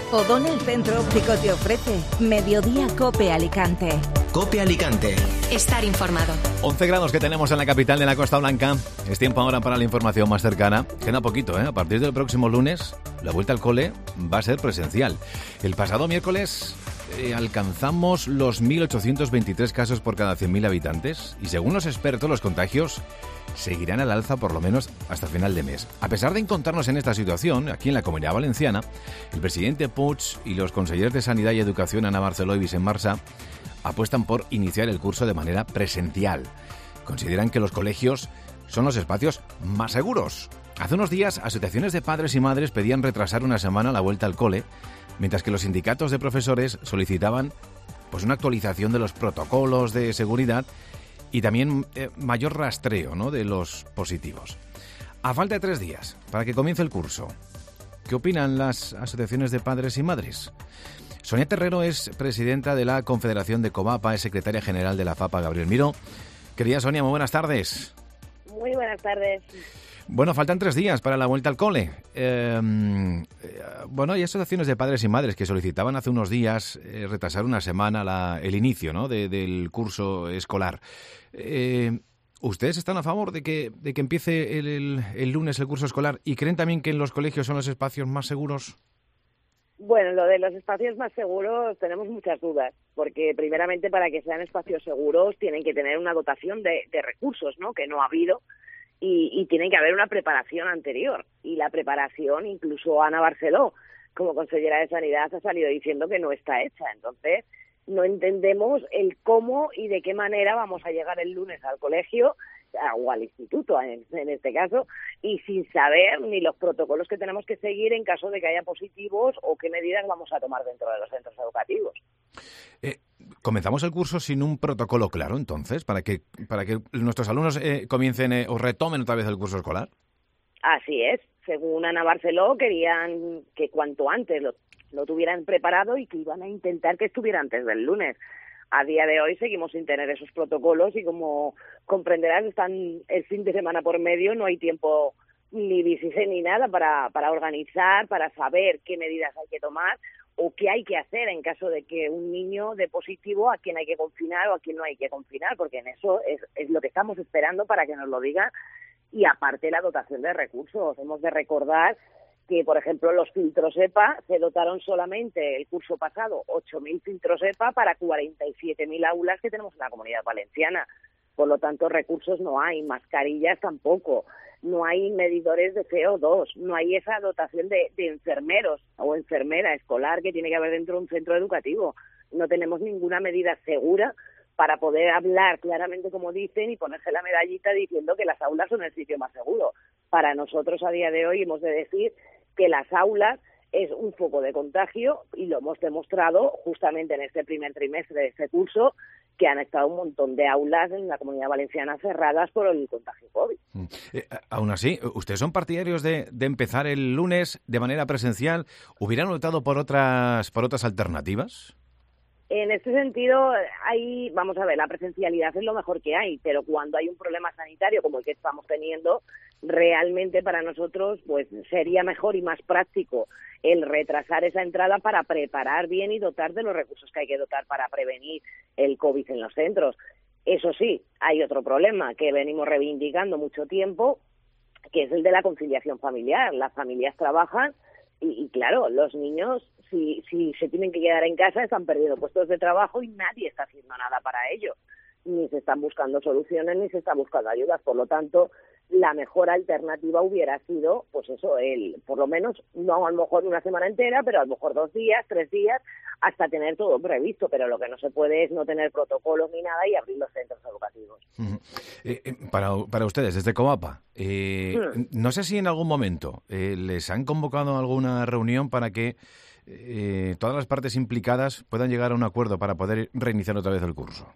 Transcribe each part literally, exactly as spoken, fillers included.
O'Donnell Centro Óptico te ofrece Mediodía Cope Alicante. Cope Alicante. Estar informado. once grados que tenemos en la capital de la Costa Blanca. Es tiempo ahora para la información más cercana. Queda poquito, ¿eh? A partir del próximo lunes, la vuelta al cole va a ser presencial. El pasado miércoles eh, alcanzamos los mil ochocientos veintitrés casos por cada cien mil habitantes y según los expertos, los contagios seguirán al alza por lo menos hasta final de mes. A pesar de encontrarnos en esta situación, aquí en la Comunidad Valenciana, el presidente Puig y los consejeros de Sanidad y Educación, Ana Barceló y Vicent Marsá, apuestan por iniciar el curso de manera presencial. Consideran que los colegios son los espacios más seguros. Hace unos días, asociaciones de padres y madres pedían retrasar una semana la vuelta al cole, mientras que los sindicatos de profesores solicitaban pues, una actualización de los protocolos de seguridad y también eh, mayor rastreo, ¿no?, de los positivos. A falta de tres días para que comience el curso, ¿qué opinan las asociaciones de padres y madres? Sonia Terrero es presidenta de la Confederación de Covapa, es secretaria general de la FAPA, Gabriel Miró. Querida Sonia, muy buenas tardes. Muy buenas tardes. Bueno, faltan tres días para la vuelta al cole. Eh, bueno, hay asociaciones de padres y madres que solicitaban hace unos días eh, retrasar una semana la, el inicio, ¿no?, de, del curso escolar. Eh, ¿Ustedes están a favor de que, de que empiece el, el, el lunes el curso escolar y creen también que en los colegios son los espacios más seguros? Bueno, lo de los espacios más seguros tenemos muchas dudas, porque primeramente para que sean espacios seguros tienen que tener una dotación de, de recursos, ¿no?, que no ha habido. Y, y tiene que haber una preparación anterior. Y la preparación, incluso Ana Barceló, como consellera de Sanidad, ha salido diciendo que no está hecha. Entonces, no entendemos el cómo y de qué manera vamos a llegar el lunes al colegio o al instituto, en, en este caso, y sin saber ni los protocolos que tenemos que seguir en caso de que haya positivos o qué medidas vamos a tomar dentro de los centros educativos. Eh, comenzamos el curso sin un protocolo claro, entonces, para que para que nuestros alumnos eh, comiencen eh, o retomen otra vez el curso escolar. Así es. Según Ana Barceló, querían que cuanto antes lo, lo tuvieran preparado y que iban a intentar que estuviera antes del lunes. A día de hoy seguimos sin tener esos protocolos y, como comprenderás, están el fin de semana por medio, no hay tiempo ni visible ni nada para, para organizar, para saber qué medidas hay que tomar o qué hay que hacer en caso de que un niño dé positivo, a quién hay que confinar o a quién no hay que confinar, porque en eso es, es lo que estamos esperando para que nos lo digan. Y aparte la dotación de recursos. Hemos de recordar que, por ejemplo, los filtros E P A se dotaron solamente el curso pasado ocho mil filtros E P A para cuarenta y siete mil aulas que tenemos en la Comunidad Valenciana. Por lo tanto, recursos no hay, mascarillas tampoco, no hay medidores de C O dos, no hay esa dotación de, de enfermeros o enfermera escolar que tiene que haber dentro de un centro educativo. No tenemos ninguna medida segura para poder hablar claramente, como dicen, y ponerse la medallita diciendo que las aulas son el sitio más seguro. Para nosotros, a día de hoy, hemos de decir que las aulas es un foco de contagio y lo hemos demostrado justamente en este primer trimestre de este curso, que han estado un montón de aulas en la Comunidad Valenciana cerradas por el contagio COVID. Eh, aún así, ¿ustedes son partidarios de, de empezar el lunes de manera presencial? ¿Hubieran optado por otras, por otras alternativas? En este sentido, hay, vamos a ver, la presencialidad es lo mejor que hay, pero cuando hay un problema sanitario como el que estamos teniendo, realmente para nosotros pues sería mejor y más práctico el retrasar esa entrada para preparar bien y dotar de los recursos que hay que dotar para prevenir el COVID en los centros. Eso sí, hay otro problema que venimos reivindicando mucho tiempo, que es el de la conciliación familiar. Las familias trabajan y, y claro, los niños, si, si se tienen que quedar en casa, están perdiendo puestos de trabajo y nadie está haciendo nada para ello. Ni se están buscando soluciones, ni se está buscando ayudas. Por lo tanto, la mejor alternativa hubiera sido, pues eso, el, por lo menos, no a lo mejor una semana entera, pero a lo mejor dos días, tres días, hasta tener todo previsto. Pero lo que no se puede es no tener protocolos ni nada y abrir los centros educativos. Uh-huh. eh, eh, para, para ustedes, desde Covapa, eh, hmm. no sé si en algún momento eh, les han convocado a alguna reunión para que eh, todas las partes implicadas puedan llegar a un acuerdo para poder reiniciar otra vez el curso.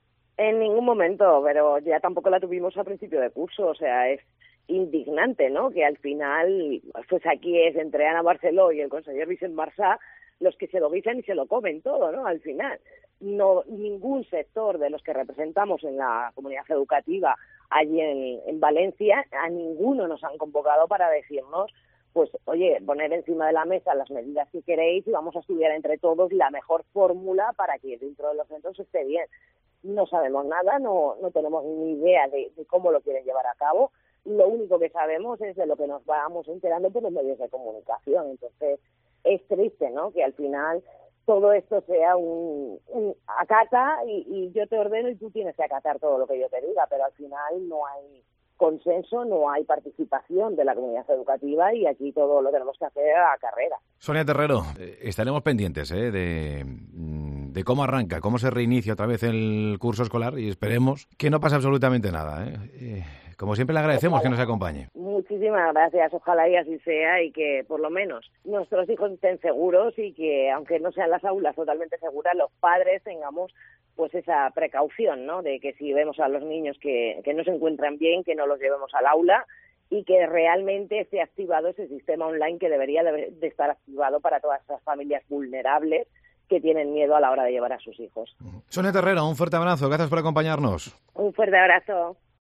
En ningún momento, pero ya tampoco la tuvimos a principio de curso, o sea, es indignante, ¿no?, que al final, pues aquí es entre Ana Barceló y el conseller Vicent Marsá los que se lo guisan y se lo comen todo, ¿no?, al final. No, ningún sector de los que representamos en la comunidad educativa allí en, en Valencia, a ninguno nos han convocado para decirnos pues oye, poner encima de la mesa las medidas que queréis y vamos a estudiar entre todos la mejor fórmula para que dentro de los centros esté bien. No sabemos nada, no, no tenemos ni idea de, de cómo lo quieren llevar a cabo. Lo único que sabemos es de lo que nos vamos enterando por los medios de comunicación. Entonces, es triste, ¿no?, que al final todo esto sea un, un acata y, y yo te ordeno y tú tienes que acatar todo lo que yo te diga, pero al final no hay consenso, no hay participación de la comunidad educativa y aquí todo lo tenemos que hacer a carrera. Sonia Terrero, eh, estaremos pendientes ¿eh? de, de cómo arranca, cómo se reinicia otra vez el curso escolar y esperemos que no pase absolutamente nada. ¿eh? Eh, como siempre le agradecemos Ojalá. que nos acompañe. Muchísimas gracias, ojalá y así sea y que por lo menos nuestros hijos estén seguros y que aunque no sean las aulas totalmente seguras, los padres tengamos pues esa precaución, ¿no?, de que si vemos a los niños que, que no se encuentran bien, que no los llevemos al aula y que realmente esté activado ese sistema online que debería de, de estar activado para todas esas familias vulnerables que tienen miedo a la hora de llevar a sus hijos. Sonia Terrero, un fuerte abrazo, gracias por acompañarnos. Un fuerte abrazo.